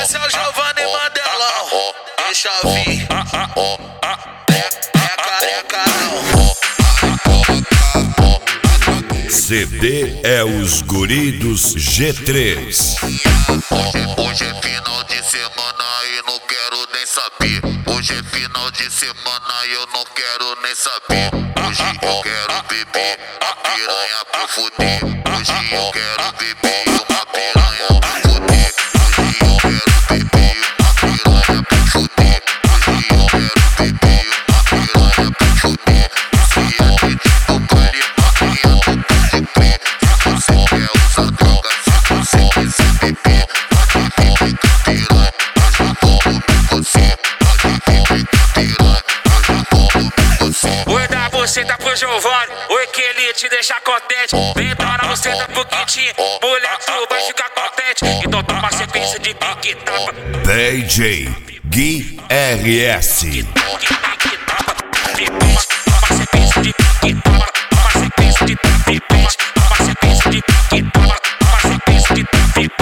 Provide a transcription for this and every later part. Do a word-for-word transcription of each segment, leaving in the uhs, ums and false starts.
Esse é o Giovanni Mandelão. Deixa vir. É careca não. C D é os guri dos G três. Hoje é final de semana e não quero nem saber. Hoje é final de semana e eu não quero nem saber. Hoje eu quero beber a piranha pra fuder. Hoje eu quero beber uma piranha pra fuder. Hoje eu quero beber uma piranha pra fuder. Hoje eu quero beber uma piranha pra fuder. Se é pedido baile, maquiando pode crer. Se você quer usar droga, se você quiser beber, pode vir com piranha, eu já vou comer você. Pode vir com piranha, eu já vou comer você. Oi, dá você tá pro Giovanni, oi que ele te deixa contente. Vem para você tá pro Quintinho, mulher tu vai ficar contente. Então toma sequência de pique tapa. D J Gui R S. Toma sequência de pique tapa, toma sequência de pique, toma sequência de pique tapa, toma sequência de pique,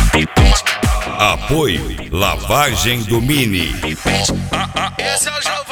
Apoio Lavagem do Mini. Esse é o Giovanni.